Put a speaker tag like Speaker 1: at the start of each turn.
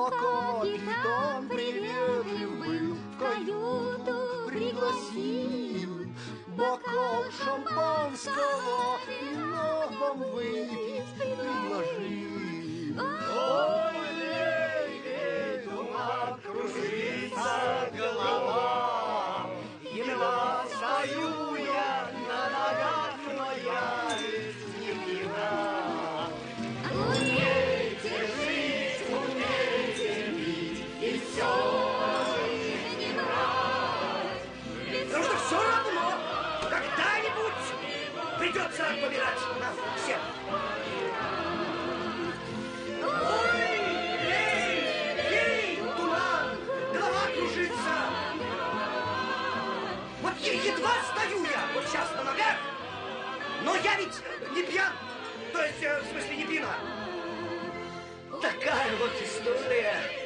Speaker 1: Но капитан приветлив был, в каюту пригласил. Бокал шампанского вина вам выпить предложил. Ой, эй, туман, кружится голова. Едва стою я на ногах, но я ведь не пьяна. Умейте жить, умейте пить, и все же не брать.
Speaker 2: Потому что все равно когда-нибудь придется помирать нам всем. Ой, эй, туман, голова кружится. Вот едва стою я вот сейчас на ногах, но я ведь не пьян, то есть, в смысле, не пьяна. Такая вот история.